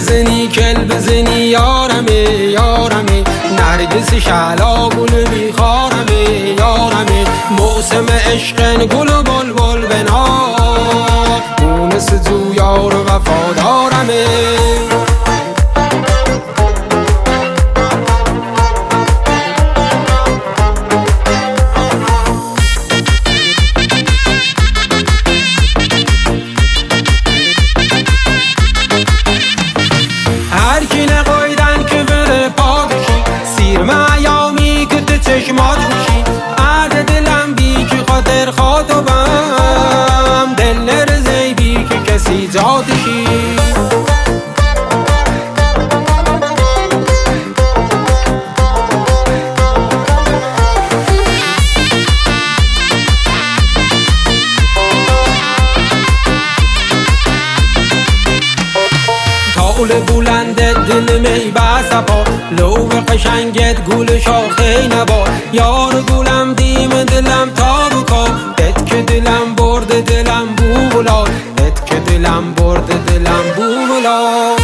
بزنی کل بزنی یارمه یارمه، نرگس شعلا گل بیخارمه یارمه، موسم عشقن گل و بلبل بنار، مونس جو یار و وفادارمه. چشمات خوشی عرض دلم بی که خاطر خاطبم، دل نرزی بی که کسی جاتشی. طول بلندت دل می بسپا، لو قشنگت گل شاخه نبا، یار گلم دیم دلم تا بکا، بد که دلم برد دلم بو بلا، بد که دلم برد دلم بو بلا.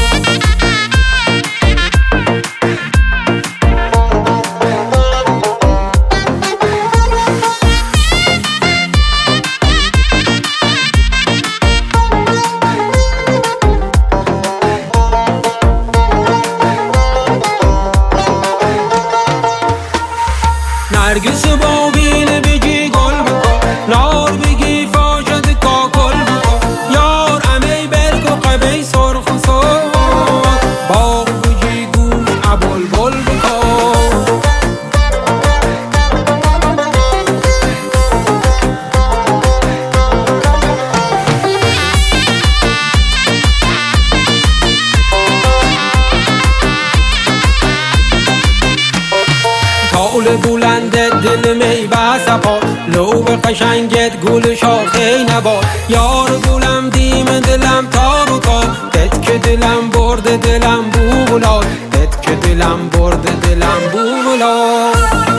نرگس با بیل بگی گل بکن، نار بگی فاشد کاکل بکن، یار امی برگ و قبی سرخ و سرخ، باغ بگی گوش ابل بل بکن. طول بلندت دل می بسپا، لو قشنگت گل شاخه نبا، یار گلم دیم دلم تا بکا، بد که دلم برد دلم بو بلا، بد که دلم برد دلم بو بلا.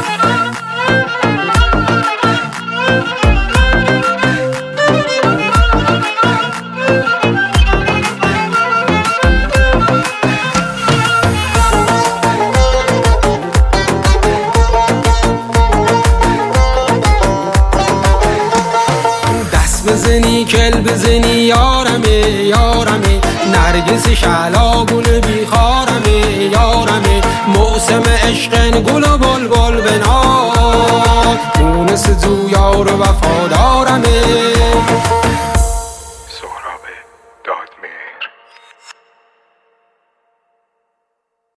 بزنی کل بزنی یارمه یارمه، نرگس شعلا گل بیخارمه یارمه، موسم عشقن گل و بلبل بنار، مونس جو یار و وفادارمه.